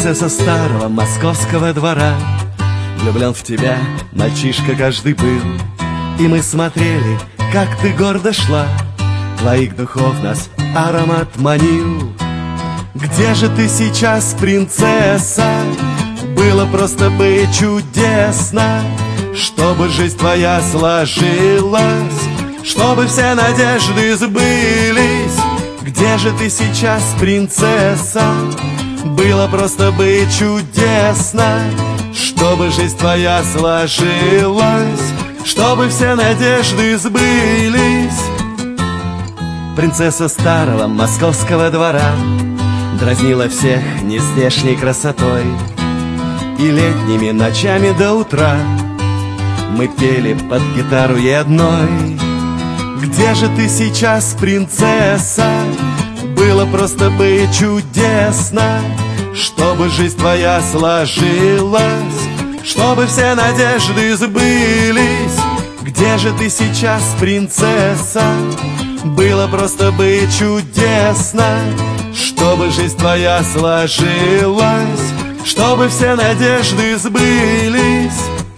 Принцесса старого московского двора, влюблен в тебя мальчишка каждый был. И мы смотрели, как ты гордо шла, твоих духов нас аромат манил. Где же ты сейчас, принцесса? Было просто бы чудесно, чтобы жизнь твоя сложилась, чтобы все надежды сбылись. Где же ты сейчас, принцесса? Было просто бы чудесно, чтобы жизнь твоя сложилась, чтобы все надежды сбылись. Принцесса старого московского двора дразнила всех нездешней красотой, и летними ночами до утра мы пели под гитару ей одной. Где же ты сейчас, принцесса? Было просто бы чудесно, чтобы жизнь твоя сложилась, чтобы все надежды сбылись. Где же ты сейчас, принцесса? Было просто бы чудесно, чтобы жизнь твоя сложилась, чтобы все надежды сбылись.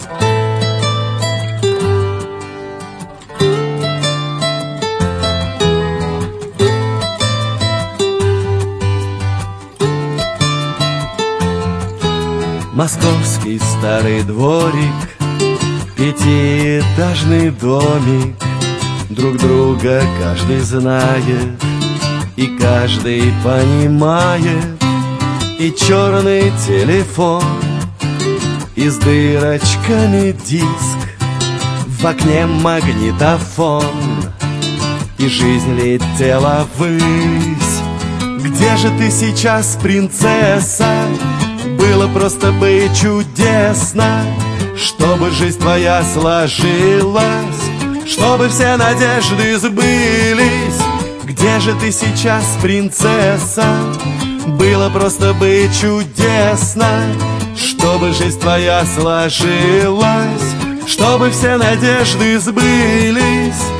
Московский старый дворик, пятиэтажный домик, друг друга каждый знает и каждый понимает. И черный телефон, и с дырочками диск, в окне магнитофон, и жизнь летела ввысь. Где же ты сейчас, принцесса? Было просто бы чудесно, чтобы жизнь твоя сложилась, чтобы все надежды сбылись. Где же ты сейчас, принцесса? Было просто бы чудесно, чтобы жизнь твоя сложилась, чтобы все надежды сбылись.